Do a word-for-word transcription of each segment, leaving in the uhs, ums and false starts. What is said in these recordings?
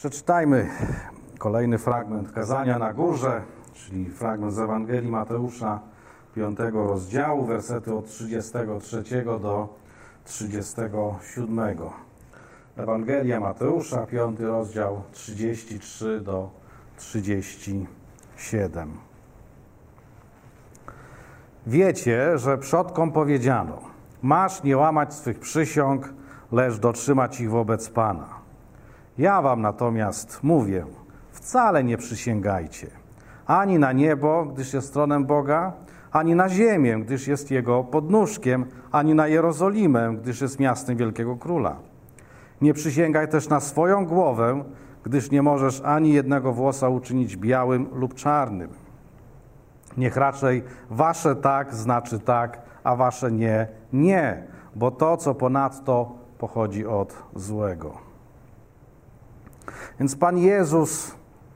Przeczytajmy kolejny fragment Kazania na Górze, czyli fragment z Ewangelii Mateusza, piątego rozdziału, wersety od trzydziestego trzeciego do trzydziestego siódmego. Ewangelia Mateusza, piąty rozdział, trzydziesty trzeci do trzydziestego siódmego. Wiecie, że przodkom powiedziano: masz nie łamać swych przysiąg, lecz dotrzymać ich wobec Pana. Ja wam natomiast mówię, wcale nie przysięgajcie, ani na niebo, gdyż jest tronem Boga, ani na ziemię, gdyż jest Jego podnóżkiem, ani na Jerozolimę, gdyż jest miastem Wielkiego Króla. Nie przysięgaj też na swoją głowę, gdyż nie możesz ani jednego włosa uczynić białym lub czarnym. Niech raczej wasze tak znaczy tak, a wasze nie, nie, bo to, co ponadto, pochodzi od złego. Więc Pan Jezus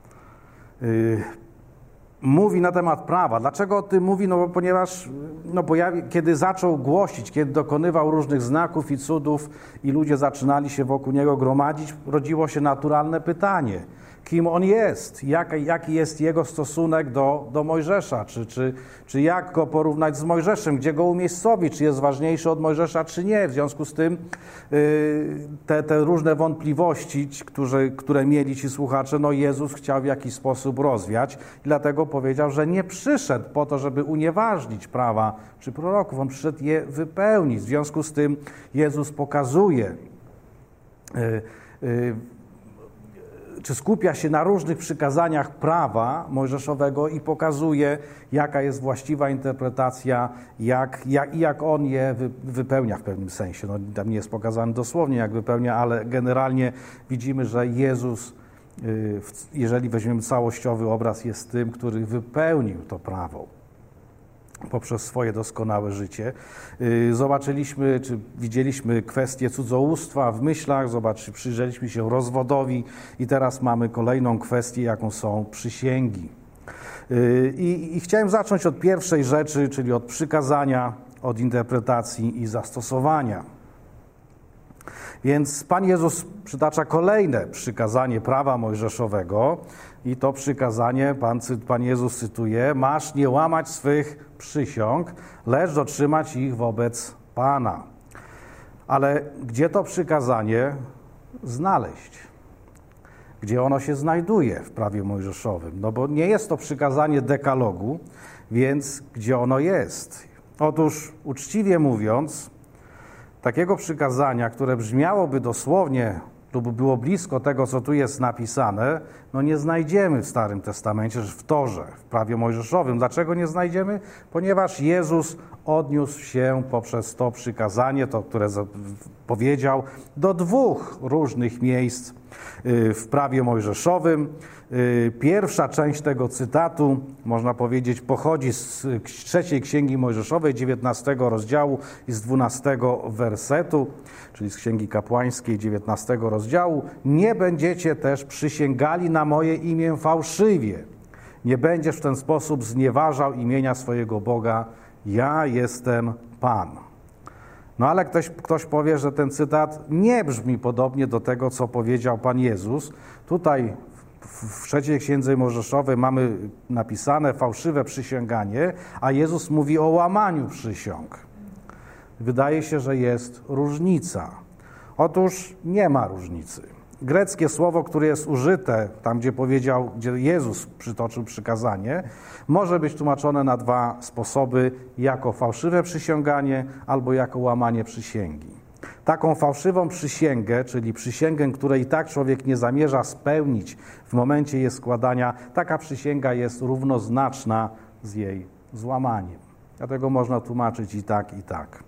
yy, mówi na temat prawa. Dlaczego o tym mówi? No bo ponieważ no pojawi, kiedy zaczął głosić, kiedy dokonywał różnych znaków i cudów i ludzie zaczynali się wokół Niego gromadzić, rodziło się naturalne pytanie: kim On jest? Jak, jaki jest Jego stosunek do, do Mojżesza? Czy, czy, czy jak Go porównać z Mojżeszem? Gdzie Go umiejscowić? Czy jest ważniejszy od Mojżesza, czy nie? W związku z tym yy, te, te różne wątpliwości, które, które mieli ci słuchacze, no Jezus chciał w jakiś sposób rozwiać i dlatego powiedział, że nie przyszedł po to, żeby unieważnić prawa czy proroków. On przyszedł je wypełnić. W związku z tym Jezus pokazuje yy, yy, czy skupia się na różnych przykazaniach prawa mojżeszowego i pokazuje, jaka jest właściwa interpretacja, jak, jak, jak on je wy, wypełnia w pewnym sensie. No, tam nie jest pokazane dosłownie, jak wypełnia, ale generalnie widzimy, że Jezus, jeżeli weźmiemy całościowy obraz, jest tym, który wypełnił to prawo poprzez swoje doskonałe życie. Zobaczyliśmy, czy widzieliśmy kwestię cudzołóstwa w myślach, zobaczy, przyjrzeliśmy się rozwodowi i teraz mamy kolejną kwestię, jaką są przysięgi. I, I chciałem zacząć od pierwszej rzeczy, czyli od przykazania, od interpretacji i zastosowania. Więc Pan Jezus przytacza kolejne przykazanie prawa mojżeszowego i to przykazanie Pan, Pan Jezus cytuje: masz nie łamać swych przysiąg, lecz dotrzymać ich wobec Pana. Ale gdzie to przykazanie znaleźć? Gdzie ono się znajduje w prawie mojżeszowym? No bo nie jest to przykazanie dekalogu, więc gdzie ono jest? Otóż uczciwie mówiąc, takiego przykazania, które brzmiałoby dosłownie lub było blisko tego, co tu jest napisane, no nie znajdziemy w Starym Testamencie, w Torze, w prawie mojżeszowym. Dlaczego nie znajdziemy? Ponieważ Jezus odniósł się poprzez to przykazanie, to, które powiedział, do dwóch różnych miejsc w prawie mojżeszowym. Pierwsza część tego cytatu, można powiedzieć, pochodzi z trzeciej Księgi Mojżeszowej, dziewiętnastego rozdziału i z dwunastego wersetu, czyli z Księgi Kapłańskiej, dziewiętnastego rozdziału. Nie będziecie też przysięgali na moje imię fałszywie. Nie będziesz w ten sposób znieważał imienia swojego Boga. Ja jestem Pan. No ale ktoś, ktoś powie, że ten cytat nie brzmi podobnie do tego, co powiedział Pan Jezus. Tutaj w trzeciej Księdze Mojżeszowej mamy napisane fałszywe przysięganie, a Jezus mówi o łamaniu przysiąg. Wydaje się, że jest różnica. Otóż nie ma różnicy. Greckie słowo, które jest użyte tam, gdzie powiedział, gdzie Jezus przytoczył przykazanie, może być tłumaczone na dwa sposoby: jako fałszywe przysięganie albo jako łamanie przysięgi. Taką fałszywą przysięgę, czyli przysięgę, której i tak człowiek nie zamierza spełnić w momencie jej składania, taka przysięga jest równoznaczna z jej złamaniem. Dlatego można tłumaczyć i tak, i tak.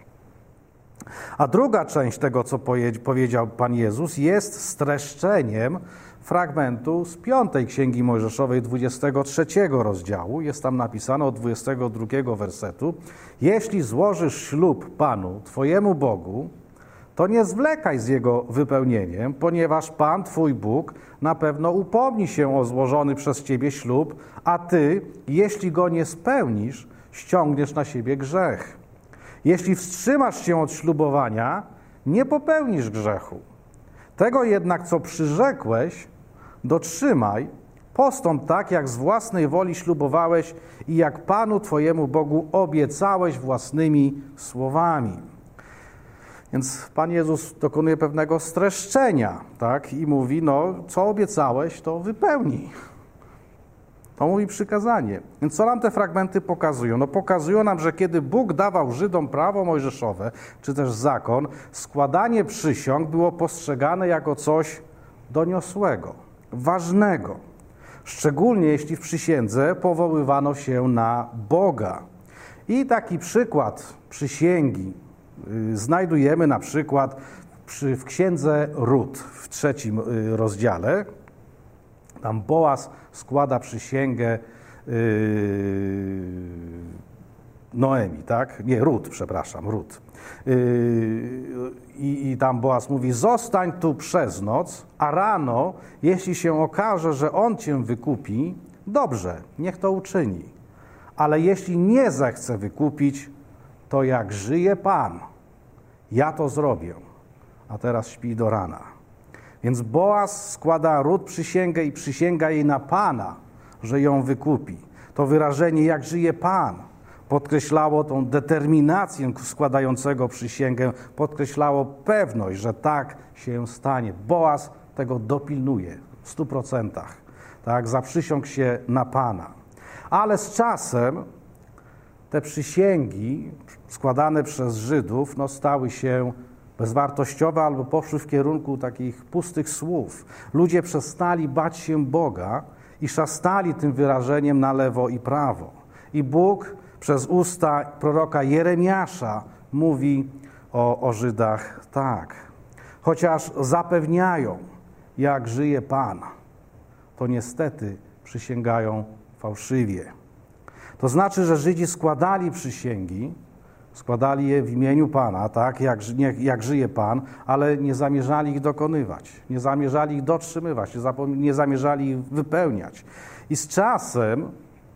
A druga część tego, co powiedział Pan Jezus, jest streszczeniem fragmentu z piątej Księgi Mojżeszowej, dwudziestego trzeciego rozdziału. Jest tam napisane od dwudziestego drugiego wersetu: jeśli złożysz ślub Panu, Twojemu Bogu, to nie zwlekaj z jego wypełnieniem, ponieważ Pan, Twój Bóg, na pewno upomni się o złożony przez Ciebie ślub, a Ty, jeśli go nie spełnisz, ściągniesz na siebie grzech. Jeśli wstrzymasz się od ślubowania, nie popełnisz grzechu. Tego jednak, co przyrzekłeś, dotrzymaj, postąp tak, jak z własnej woli ślubowałeś i jak Panu Twojemu Bogu obiecałeś własnymi słowami. Więc Pan Jezus dokonuje pewnego streszczenia, tak? I mówi, no, co obiecałeś, to wypełnij. To mówi przykazanie. Więc co nam te fragmenty pokazują? No pokazują nam, że kiedy Bóg dawał Żydom prawo mojżeszowe, czy też zakon, składanie przysiąg było postrzegane jako coś doniosłego, ważnego. Szczególnie jeśli w przysiędze powoływano się na Boga. I taki przykład przysięgi znajdujemy na przykład przy, w księdze Rut w trzecim rozdziale. Tam Boaz składa przysięgę yy, Noemi, tak? Nie, Rut, przepraszam, Rut. Yy, i, I tam Boaz mówi, zostań tu przez noc, a rano, jeśli się okaże, że on cię wykupi, dobrze, niech to uczyni. Ale jeśli nie zechce wykupić, to jak żyje Pan, ja to zrobię. A teraz śpi do rana. Więc Boaz składa Rut przysięgę i przysięga jej na Pana, że ją wykupi. To wyrażenie, jak żyje Pan, podkreślało tą determinację składającego przysięgę, podkreślało pewność, że tak się stanie. Boaz tego dopilnuje w stu procentach. Tak, zaprzysiągł się na Pana. Ale z czasem te przysięgi składane przez Żydów no, stały się bezwartościowe albo poszły w kierunku takich pustych słów. Ludzie przestali bać się Boga i szastali tym wyrażeniem na lewo i prawo. I Bóg przez usta proroka Jeremiasza mówi o, o Żydach tak. Chociaż zapewniają, jak żyje Pan, to niestety przysięgają fałszywie. To znaczy, że Żydzi składali przysięgi, składali je w imieniu Pana, tak, jak, nie, jak żyje Pan, ale nie zamierzali ich dokonywać, nie zamierzali ich dotrzymywać, nie, zapom- nie zamierzali ich wypełniać. I z czasem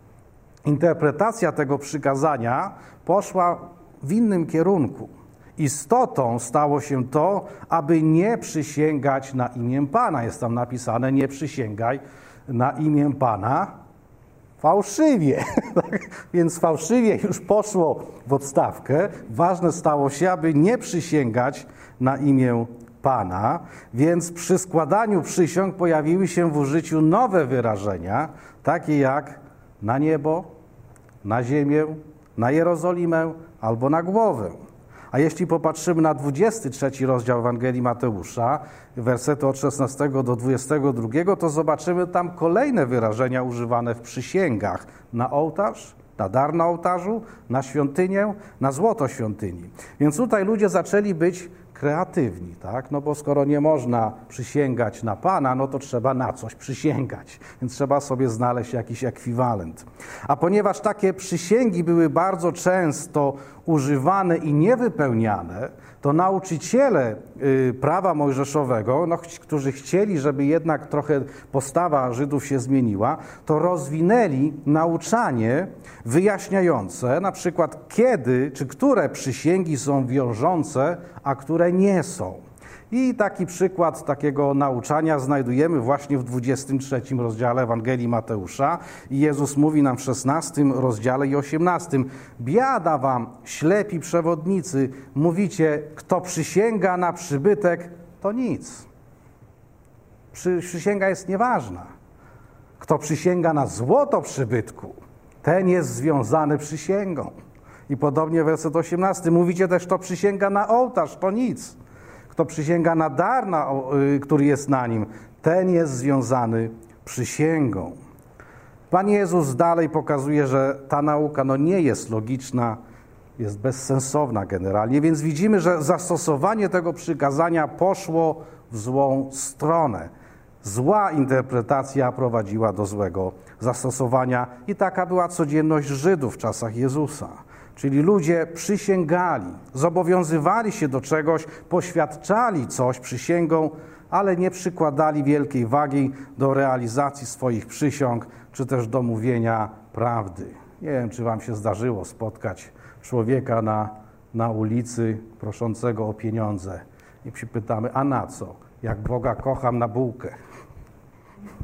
interpretacja tego przykazania poszła w innym kierunku. Istotą stało się to, aby nie przysięgać na imię Pana. Jest tam napisane, nie przysięgaj na imię Pana fałszywie. Więc fałszywie już poszło w odstawkę. Ważne stało się, aby nie przysięgać na imię Pana. Więc przy składaniu przysiąg pojawiły się w użyciu nowe wyrażenia, takie jak na niebo, na ziemię, na Jerozolimę albo na głowę. A jeśli popatrzymy na dwudziesty trzeci rozdział Ewangelii Mateusza, wersety od szesnastego do dwudziestego drugiego, to zobaczymy tam kolejne wyrażenia używane w przysięgach na ołtarz, na dar na ołtarzu, na świątynię, na złoto świątyni. Więc tutaj ludzie zaczęli być kreatywni, tak? No bo skoro nie można przysięgać na Pana, no to trzeba na coś przysięgać, więc trzeba sobie znaleźć jakiś ekwiwalent. A ponieważ takie przysięgi były bardzo często używane i niewypełniane, to nauczyciele y, prawa mojżeszowego, no, którzy chcieli, żeby jednak trochę postawa Żydów się zmieniła, to rozwinęli nauczanie wyjaśniające, na przykład kiedy czy które przysięgi są wiążące, a które nie są. I taki przykład takiego nauczania znajdujemy właśnie w dwudziestym trzecim rozdziale Ewangelii Mateusza. I Jezus mówi nam w szesnastym rozdziale i osiemnastym. Biada wam, ślepi przewodnicy, mówicie, kto przysięga na przybytek, to nic. Przy, przysięga jest nieważna. Kto przysięga na złoto przybytku, ten jest związany przysięgą. I podobnie werset osiemnasty. Mówicie też, kto przysięga na ołtarz, to nic. Kto przysięga na dar, na, który jest na nim, ten jest związany przysięgą. Pan Jezus dalej pokazuje, że ta nauka no, nie jest logiczna, jest bezsensowna generalnie, więc widzimy, że zastosowanie tego przykazania poszło w złą stronę. Zła interpretacja prowadziła do złego zastosowania i taka była codzienność Żydów w czasach Jezusa. Czyli ludzie przysięgali, zobowiązywali się do czegoś, poświadczali coś przysięgą, ale nie przykładali wielkiej wagi do realizacji swoich przysiąg, czy też do mówienia prawdy. Nie wiem, czy wam się zdarzyło spotkać człowieka na, na ulicy proszącego o pieniądze i się pytamy, a na co? Jak Boga kocham, na bułkę.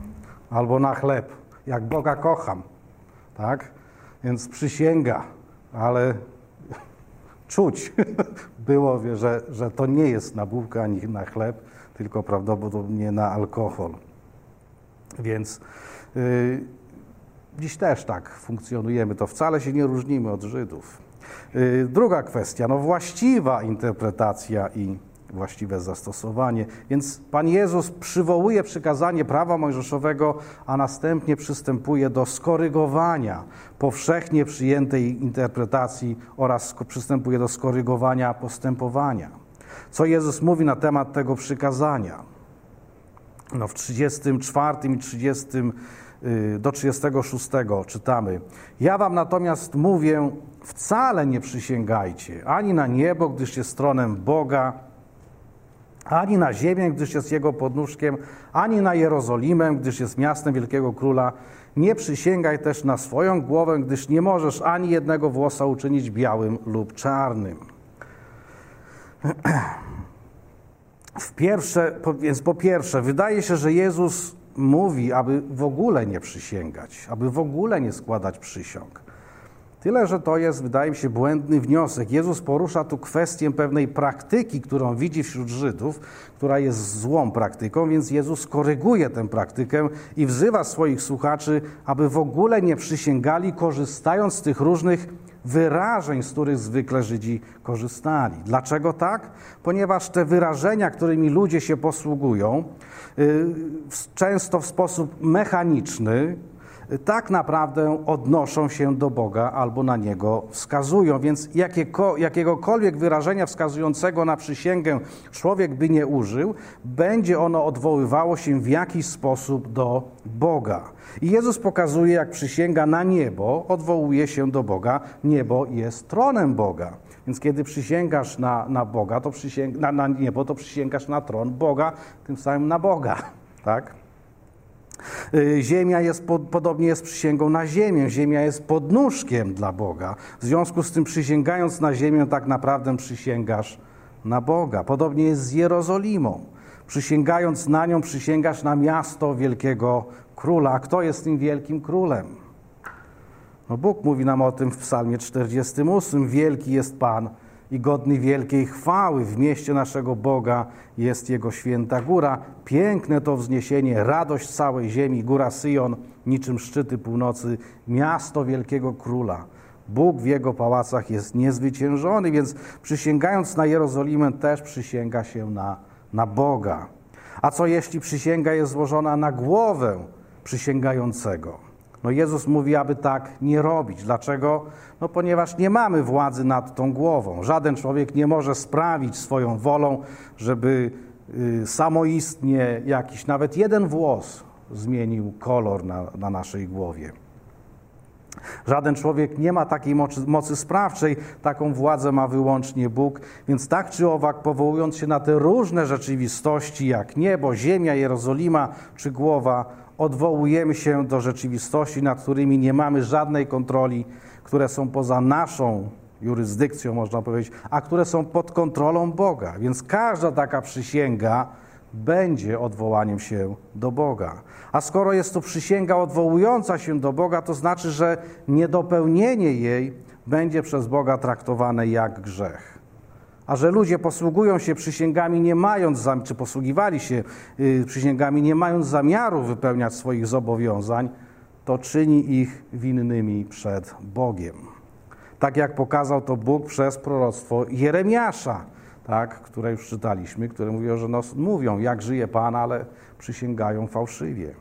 albo na chleb. Jak Boga kocham, tak? Więc przysięga, ale czuć było, że, że to nie jest na bułkę ani na chleb, tylko prawdopodobnie na alkohol. Więc yy, dziś też tak funkcjonujemy, to wcale się nie różnimy od Żydów. Yy, druga kwestia, no właściwa interpretacja i właściwe zastosowanie. Więc Pan Jezus przywołuje przykazanie prawa mojżeszowego, a następnie przystępuje do skorygowania powszechnie przyjętej interpretacji oraz przystępuje do skorygowania postępowania. Co Jezus mówi na temat tego przykazania? No w trzydziestym czwartym i trzydziestym do trzydziestego szóstego czytamy: ja wam natomiast mówię, wcale nie przysięgajcie ani na niebo, gdyż jest tronem Boga, ani na ziemię, gdyż jest Jego podnóżkiem, ani na Jerozolimę, gdyż jest miastem Wielkiego Króla. Nie przysięgaj też na swoją głowę, gdyż nie możesz ani jednego włosa uczynić białym lub czarnym. W pierwsze, więc po pierwsze, wydaje się, że Jezus mówi, aby w ogóle nie przysięgać, aby w ogóle nie składać przysiąg. Tyle, że to jest, wydaje mi się, błędny wniosek. Jezus porusza tu kwestię pewnej praktyki, którą widzi wśród Żydów, która jest złą praktyką, więc Jezus koryguje tę praktykę i wzywa swoich słuchaczy, aby w ogóle nie przysięgali, korzystając z tych różnych wyrażeń, z których zwykle Żydzi korzystali. Dlaczego tak? Ponieważ te wyrażenia, którymi ludzie się posługują, często w sposób mechaniczny, tak naprawdę odnoszą się do Boga albo na Niego wskazują. Więc jakiego, jakiegokolwiek wyrażenia wskazującego na przysięgę człowiek by nie użył, będzie ono odwoływało się w jakiś sposób do Boga. I Jezus pokazuje, jak przysięga na niebo odwołuje się do Boga. Niebo jest tronem Boga. Więc kiedy przysięgasz na, na Boga, to przysięg, na, na niebo, to przysięgasz na tron Boga, tym samym na Boga. Tak? Ziemia jest, podobnie jest przysięgą na ziemię. Ziemia jest podnóżkiem dla Boga. W związku z tym, przysięgając na ziemię, tak naprawdę przysięgasz na Boga. Podobnie jest z Jerozolimą. Przysięgając na nią, przysięgasz na miasto Wielkiego Króla. A kto jest tym wielkim królem? No Bóg mówi nam o tym w psalmie czterdziestym ósmym. Wielki jest Pan i godny wielkiej chwały. W mieście naszego Boga jest Jego święta góra. Piękne to wzniesienie, radość całej ziemi, góra Syjon, niczym szczyty północy, miasto Wielkiego Króla. Bóg w Jego pałacach jest niezwyciężony, więc przysięgając na Jerozolimę też przysięga się na, na Boga. A co jeśli przysięga jest złożona na głowę przysięgającego? No Jezus mówi, aby tak nie robić. Dlaczego? No ponieważ nie mamy władzy nad tą głową. Żaden człowiek nie może sprawić swoją wolą, żeby y, samoistnie jakiś, nawet jeden włos zmienił kolor na, na naszej głowie. Żaden człowiek nie ma takiej mocy, mocy sprawczej, taką władzę ma wyłącznie Bóg, więc tak czy owak, powołując się na te różne rzeczywistości, jak niebo, ziemia, Jerozolima czy głowa, odwołujemy się do rzeczywistości, nad którymi nie mamy żadnej kontroli, które są poza naszą jurysdykcją, można powiedzieć, a które są pod kontrolą Boga. Więc każda taka przysięga będzie odwołaniem się do Boga. A skoro jest to przysięga odwołująca się do Boga, to znaczy, że niedopełnienie jej będzie przez Boga traktowane jak grzech. A że ludzie posługują się przysięgami nie mając, czy posługiwali się przysięgami nie mając zamiaru wypełniać swoich zobowiązań, to czyni ich winnymi przed Bogiem. Tak jak pokazał to Bóg przez proroctwo Jeremiasza, tak, które już czytaliśmy, które mówią, że no, mówią, jak żyje Pan, ale przysięgają fałszywie.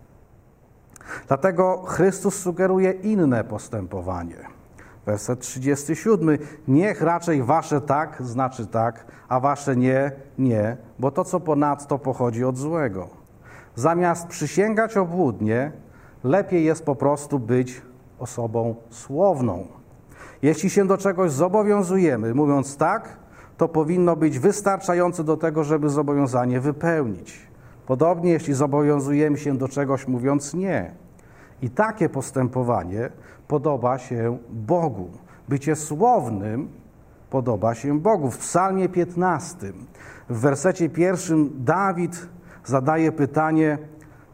Dlatego Chrystus sugeruje inne postępowanie. Werset trzydziesty siódmy. Niech raczej wasze tak znaczy tak, a wasze nie, nie, bo to, co ponadto, pochodzi od złego. Zamiast przysięgać obłudnie, lepiej jest po prostu być osobą słowną. Jeśli się do czegoś zobowiązujemy, mówiąc tak, to powinno być wystarczające do tego, żeby zobowiązanie wypełnić. Podobnie, jeśli zobowiązujemy się do czegoś, mówiąc nie. I takie postępowanie podoba się Bogu. Bycie słownym podoba się Bogu. W psalmie piętnastym, w wersecie pierwszym Dawid zadaje pytanie,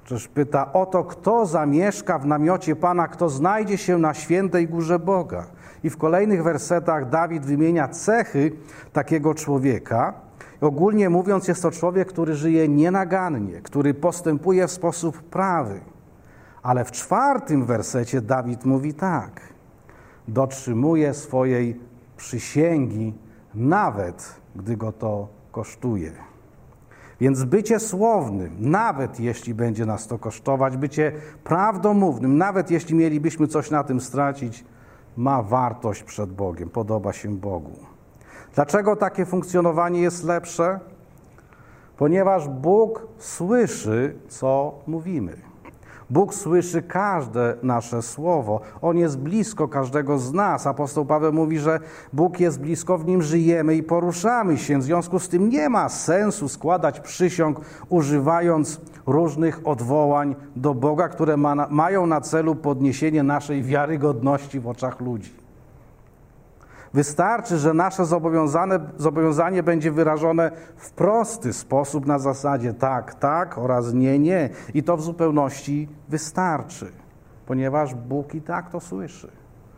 Przecież pyta o to, kto zamieszka w namiocie Pana, kto znajdzie się na świętej górze Boga. I w kolejnych wersetach Dawid wymienia cechy takiego człowieka. Ogólnie mówiąc, jest to człowiek, który żyje nienagannie, który postępuje w sposób prawy. Ale w czwartym wersecie Dawid mówi tak: dotrzymuje swojej przysięgi, nawet gdy go to kosztuje. Więc bycie słownym, nawet jeśli będzie nas to kosztować, bycie prawdomównym, nawet jeśli mielibyśmy coś na tym stracić, ma wartość przed Bogiem, podoba się Bogu. Dlaczego takie funkcjonowanie jest lepsze? Ponieważ Bóg słyszy, co mówimy. Bóg słyszy każde nasze słowo. On jest blisko każdego z nas. Apostoł Paweł mówi, że Bóg jest blisko, w Nim żyjemy i poruszamy się. W związku z tym nie ma sensu składać przysiąg, używając różnych odwołań do Boga, które ma na, mają na celu podniesienie naszej wiarygodności w oczach ludzi. Wystarczy, że nasze zobowiązane, zobowiązanie będzie wyrażone w prosty sposób na zasadzie tak, tak oraz nie, nie. I to w zupełności wystarczy, ponieważ Bóg i tak to słyszy.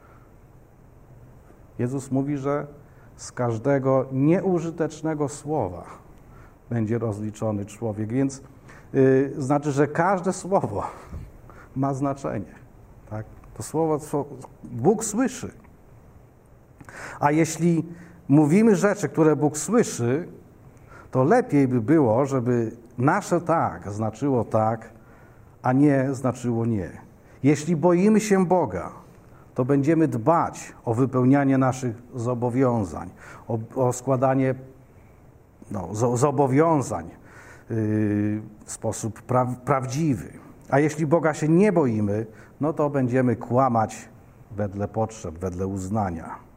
Jezus mówi, że z każdego nieużytecznego słowa będzie rozliczony człowiek, więc yy, znaczy, że każde słowo ma znaczenie. Tak? To słowo, co Bóg słyszy. A jeśli mówimy rzeczy, które Bóg słyszy, to lepiej by było, żeby nasze tak znaczyło tak, a nie znaczyło nie. Jeśli boimy się Boga, to będziemy dbać o wypełnianie naszych zobowiązań, o, o składanie no, zobowiązań yy, w sposób pra, prawdziwy. A jeśli Boga się nie boimy, no to będziemy kłamać wedle potrzeb, wedle uznania.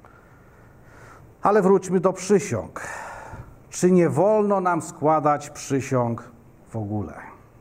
Ale wróćmy do przysiąg. Czy nie wolno nam składać przysiąg w ogóle?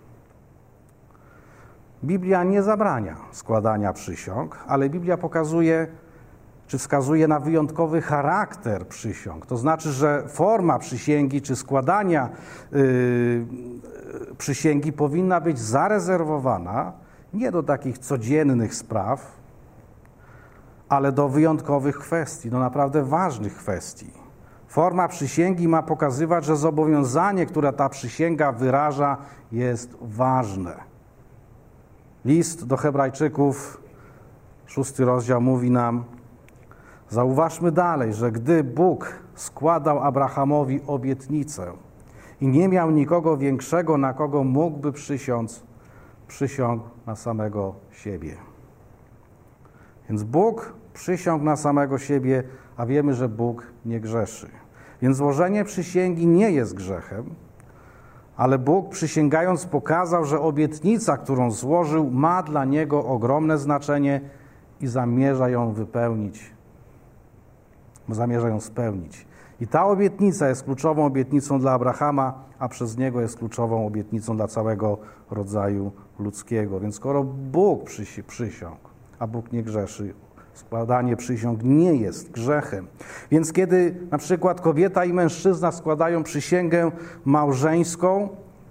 Biblia nie zabrania składania przysiąg, ale Biblia pokazuje, czy wskazuje na wyjątkowy charakter przysiąg. To znaczy, że forma przysięgi czy składania yy, przysięgi powinna być zarezerwowana nie do takich codziennych spraw, ale do wyjątkowych kwestii, do naprawdę ważnych kwestii. Forma przysięgi ma pokazywać, że zobowiązanie, które ta przysięga wyraża, jest ważne. List do Hebrajczyków, szósty rozdział mówi nam, zauważmy dalej, że gdy Bóg składał Abrahamowi obietnicę i nie miał nikogo większego, na kogo mógłby przysiąc, przysiągł na samego siebie. Więc Bóg przysiągł na samego siebie, a wiemy, że Bóg nie grzeszy. Więc złożenie przysięgi nie jest grzechem, ale Bóg przysięgając pokazał, że obietnica, którą złożył, ma dla Niego ogromne znaczenie i zamierza ją wypełnić. Zamierza ją spełnić. I ta obietnica jest kluczową obietnicą dla Abrahama, a przez niego jest kluczową obietnicą dla całego rodzaju ludzkiego. Więc skoro Bóg przysi- przysiągł, a Bóg nie grzeszy, składanie przysiąg nie jest grzechem. Więc kiedy na przykład kobieta i mężczyzna składają przysięgę małżeńską,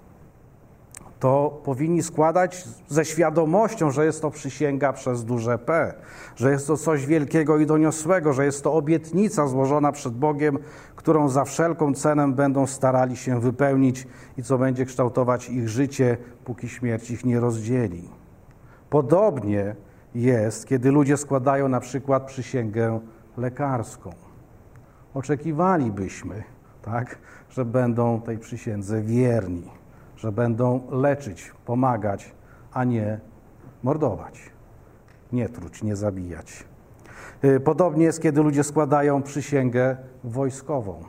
to powinni składać ze świadomością, że jest to przysięga przez duże P, że jest to coś wielkiego i doniosłego, że jest to obietnica złożona przed Bogiem, którą za wszelką cenę będą starali się wypełnić i co będzie kształtować ich życie, póki śmierć ich nie rozdzieli. Podobnie jest, kiedy ludzie składają na przykład przysięgę lekarską. Oczekiwalibyśmy, tak, że będą tej przysiędze wierni, że będą leczyć, pomagać, a nie mordować, nie truć, nie zabijać. Podobnie jest, kiedy ludzie składają przysięgę wojskową,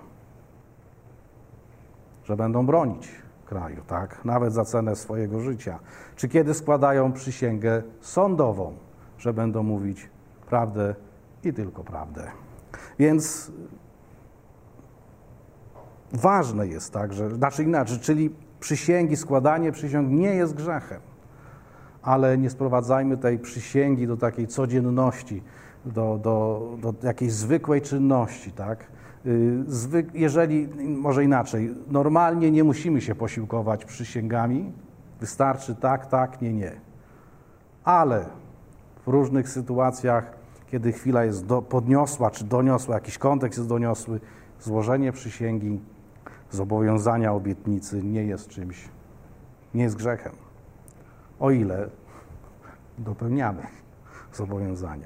że będą bronić kraju, tak, nawet za cenę swojego życia. Czy kiedy składają przysięgę sądową, że będą mówić prawdę i tylko prawdę. Więc ważne jest tak, że, znaczy inaczej, czyli przysięgi, składanie przysiąg nie jest grzechem, ale nie sprowadzajmy tej przysięgi do takiej codzienności, do, do, do jakiejś zwykłej czynności, tak? Zwyk, jeżeli, może inaczej, normalnie nie musimy się posiłkować przysięgami, Wystarczy tak, tak, nie, nie. Ale w różnych sytuacjach, kiedy chwila jest do, podniosła, czy doniosła, jakiś kontekst jest doniosły, złożenie przysięgi, zobowiązania obietnicy nie jest czymś, nie jest grzechem. O ile dopełniamy zobowiązania.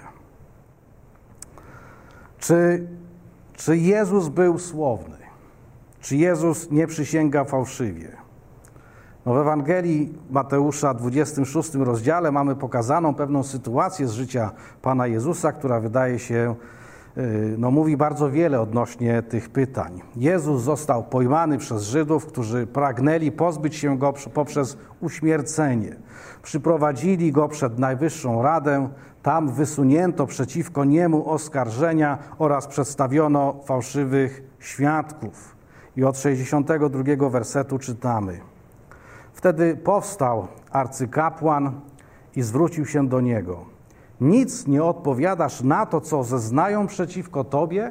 Czy, czy Jezus był słowny? Czy Jezus nie przysięga fałszywie? No w Ewangelii Mateusza, dwudziestym szóstym rozdziale mamy pokazaną pewną sytuację z życia Pana Jezusa, która wydaje się, no mówi bardzo wiele odnośnie tych pytań. Jezus został pojmany przez Żydów, którzy pragnęli pozbyć się Go poprzez uśmiercenie. Przyprowadzili Go przed Najwyższą Radę, tam wysunięto przeciwko Niemu oskarżenia oraz przedstawiono fałszywych świadków. I od sześćdziesiątego drugiego wersetu czytamy: Wtedy powstał arcykapłan i zwrócił się do Niego. Nic nie odpowiadasz na to, co zeznają przeciwko Tobie?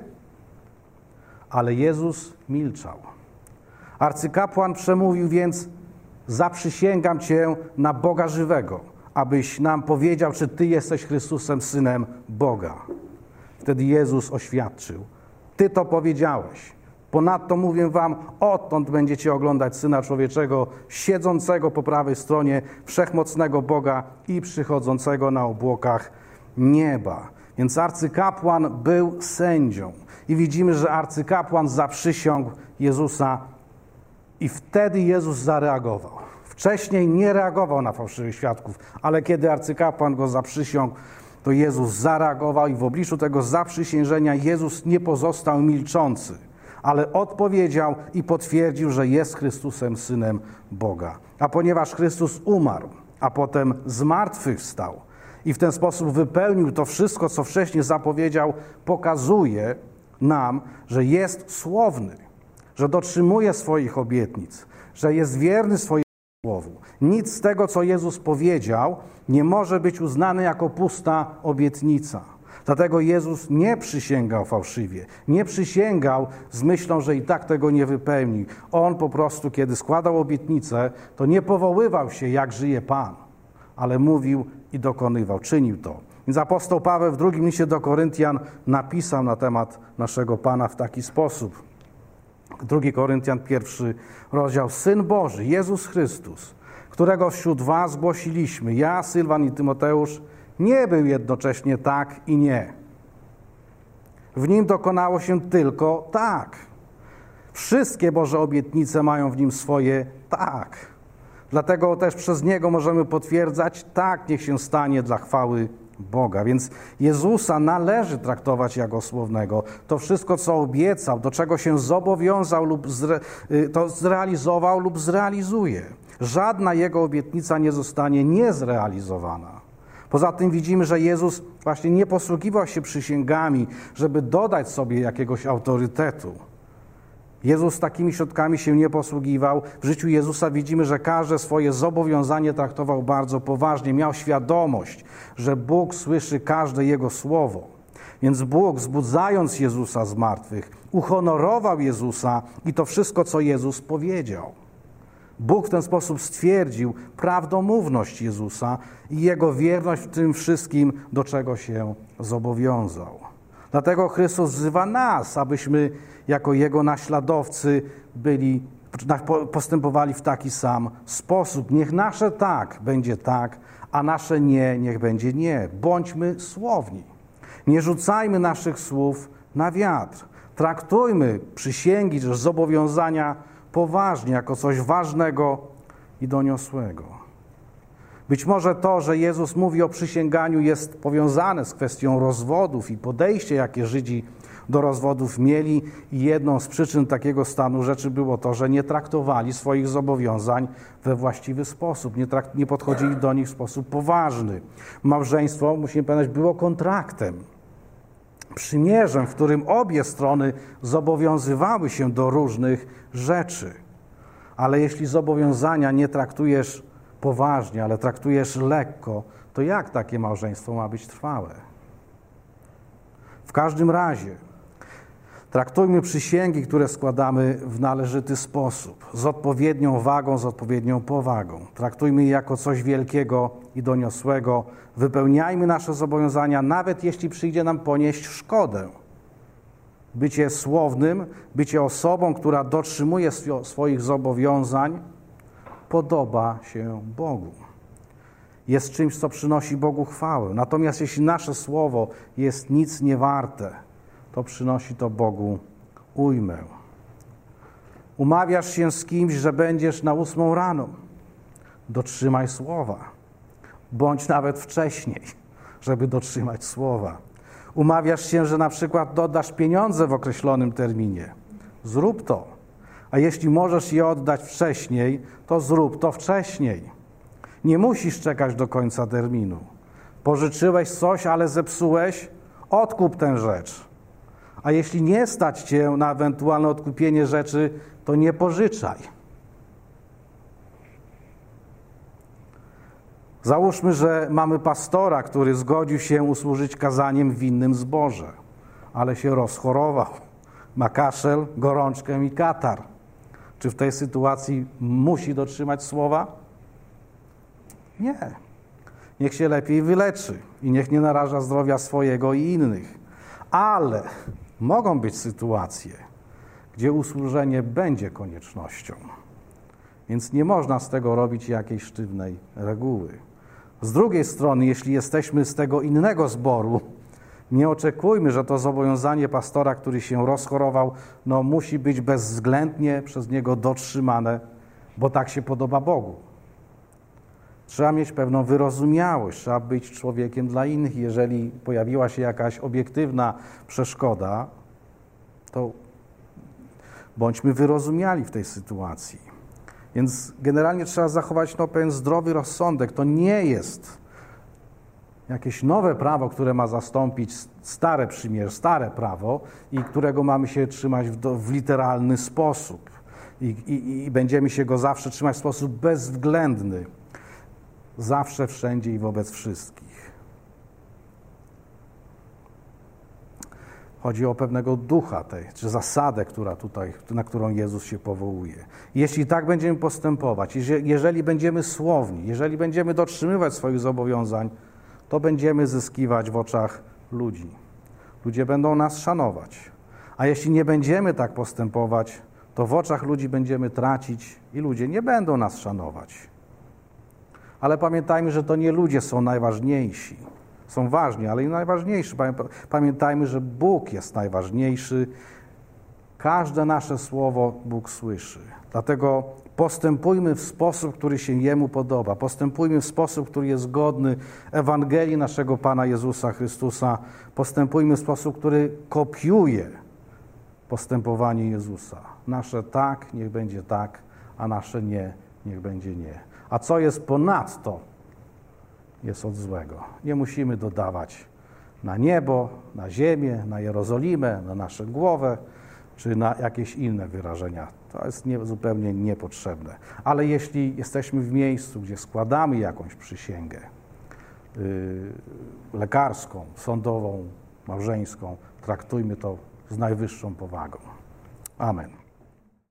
Ale Jezus milczał. Arcykapłan przemówił więc: zaprzysięgam Cię na Boga żywego, abyś nam powiedział, czy Ty jesteś Chrystusem, Synem Boga. Wtedy Jezus oświadczył: Ty to powiedziałeś. Ponadto mówię wam, odtąd będziecie oglądać Syna Człowieczego, siedzącego po prawej stronie wszechmocnego Boga i przychodzącego na obłokach nieba. Więc arcykapłan był sędzią. I widzimy, że arcykapłan zaprzysiągł Jezusa i wtedy Jezus zareagował. Wcześniej nie reagował na fałszywych świadków, ale kiedy arcykapłan go zaprzysiągł, to Jezus zareagował i w obliczu tego zaprzysiężenia Jezus nie pozostał milczący, ale odpowiedział i potwierdził, że jest Chrystusem, Synem Boga. A ponieważ Chrystus umarł, a potem zmartwychwstał i w ten sposób wypełnił to wszystko, co wcześniej zapowiedział, pokazuje nam, że jest słowny, że dotrzymuje swoich obietnic, że jest wierny swojemu słowu. Nic z tego, co Jezus powiedział, nie może być uznane jako pusta obietnica. Dlatego Jezus nie przysięgał fałszywie, nie przysięgał z myślą, że i tak tego nie wypełni. On po prostu, kiedy składał obietnicę, to nie powoływał się, jak żyje Pan, ale mówił i dokonywał, czynił to. Więc apostoł Paweł w drugim liście do Koryntian napisał na temat naszego Pana w taki sposób. drugi Koryntian, pierwszy rozdział. Syn Boży, Jezus Chrystus, którego wśród was głosiliśmy, ja, Sylwan i Tymoteusz, nie był jednocześnie tak i nie. W Nim dokonało się tylko tak. Wszystkie Boże obietnice mają w Nim swoje tak. Dlatego też przez Niego możemy potwierdzać, tak niech się stanie dla chwały Boga. Więc Jezusa należy traktować jako słownego. To wszystko, co obiecał, do czego się zobowiązał lub zre, to zrealizował lub zrealizuje. Żadna Jego obietnica nie zostanie niezrealizowana. Poza tym widzimy, że Jezus właśnie nie posługiwał się przysięgami, żeby dodać sobie jakiegoś autorytetu. Jezus takimi środkami się nie posługiwał. W życiu Jezusa widzimy, że każde swoje zobowiązanie traktował bardzo poważnie. Miał świadomość, że Bóg słyszy każde Jego słowo. Więc Bóg, wzbudzając Jezusa z martwych, uhonorował Jezusa i to wszystko, co Jezus powiedział. Bóg w ten sposób stwierdził prawdomówność Jezusa i Jego wierność w tym wszystkim, do czego się zobowiązał. Dlatego Chrystus wzywa nas, abyśmy jako Jego naśladowcy byli, postępowali w taki sam sposób. Niech nasze tak będzie tak, a nasze nie niech będzie nie. Bądźmy słowni. Nie rzucajmy naszych słów na wiatr. Traktujmy przysięgi czy zobowiązania poważnie, jako coś ważnego i doniosłego. Być może to, że Jezus mówi o przysięganiu, jest powiązane z kwestią rozwodów i podejście, jakie Żydzi do rozwodów mieli, i jedną z przyczyn takiego stanu rzeczy było to, że nie traktowali swoich zobowiązań we właściwy sposób, nie, trakt- nie podchodzili do nich w sposób poważny. Małżeństwo, musimy pamiętać, było kontraktem, przymierzem, w którym obie strony zobowiązywały się do różnych rzeczy. Ale jeśli zobowiązania nie traktujesz poważnie, ale traktujesz lekko, to jak takie małżeństwo ma być trwałe? W każdym razie Traktujmy przysięgi, które składamy, w należyty sposób, z odpowiednią wagą, z odpowiednią powagą. Traktujmy je jako coś wielkiego i doniosłego. Wypełniajmy nasze zobowiązania, nawet jeśli przyjdzie nam ponieść szkodę. Bycie słownym, bycie osobą, która dotrzymuje swoich zobowiązań, podoba się Bogu. Jest czymś, co przynosi Bogu chwałę. Natomiast jeśli nasze słowo jest nic nie warte, to przynosi to Bogu ujmę. Umawiasz się z kimś, że będziesz na ósmą rano. Dotrzymaj słowa. Bądź nawet wcześniej, żeby dotrzymać słowa. Umawiasz się, że na przykład dodasz pieniądze w określonym terminie. Zrób to. A jeśli możesz je oddać wcześniej, to zrób to wcześniej. Nie musisz czekać do końca terminu. Pożyczyłeś coś, ale zepsułeś? Odkup tę rzecz. A jeśli nie stać cię na ewentualne odkupienie rzeczy, to nie pożyczaj. Załóżmy, że mamy pastora, który zgodził się usłużyć kazaniem w innym zborze, ale się rozchorował. Ma kaszel, gorączkę i katar. Czy w tej sytuacji musi dotrzymać słowa? Nie. Niech się lepiej wyleczy i niech nie naraża zdrowia swojego i innych. Ale mogą być sytuacje, gdzie usłużenie będzie koniecznością. Więc nie można z tego robić jakiejś sztywnej reguły. Z drugiej strony, jeśli jesteśmy z tego innego zboru, nie oczekujmy, że to zobowiązanie pastora, który się rozchorował, no musi być bezwzględnie przez niego dotrzymane, bo tak się podoba Bogu. Trzeba mieć pewną wyrozumiałość, trzeba być człowiekiem dla innych. Jeżeli pojawiła się jakaś obiektywna przeszkoda, to bądźmy wyrozumiali w tej sytuacji. Więc generalnie trzeba zachować no, pewien zdrowy rozsądek. To nie jest jakieś nowe prawo, które ma zastąpić stare przymierze, stare prawo i którego mamy się trzymać w, do, w literalny sposób. I, i, I będziemy się go zawsze trzymać w sposób bezwzględny. Zawsze, wszędzie i wobec wszystkich. Chodzi o pewnego ducha tej, czy zasadę, która tutaj, na którą Jezus się powołuje. Jeśli tak będziemy postępować, jeżeli będziemy słowni, jeżeli będziemy dotrzymywać swoich zobowiązań, to będziemy zyskiwać w oczach ludzi. Ludzie będą nas szanować. A jeśli nie będziemy tak postępować, to w oczach ludzi będziemy tracić i ludzie nie będą nas szanować. Ale pamiętajmy, że to nie ludzie są najważniejsi. Są ważni, ale i najważniejsi. Pamiętajmy, że Bóg jest najważniejszy. Każde nasze słowo Bóg słyszy. Dlatego postępujmy w sposób, który się Jemu podoba. Postępujmy w sposób, który jest godny Ewangelii naszego Pana Jezusa Chrystusa. Postępujmy w sposób, który kopiuje postępowanie Jezusa. Nasze tak, niech będzie tak, a nasze nie, niech będzie nie. A co jest ponadto, jest od złego. Nie musimy dodawać na niebo, na ziemię, na Jerozolimę, na naszą głowę, czy na jakieś inne wyrażenia. To jest nie, zupełnie niepotrzebne. Ale jeśli jesteśmy w miejscu, gdzie składamy jakąś przysięgę yy, lekarską, sądową, małżeńską, traktujmy to z najwyższą powagą. Amen.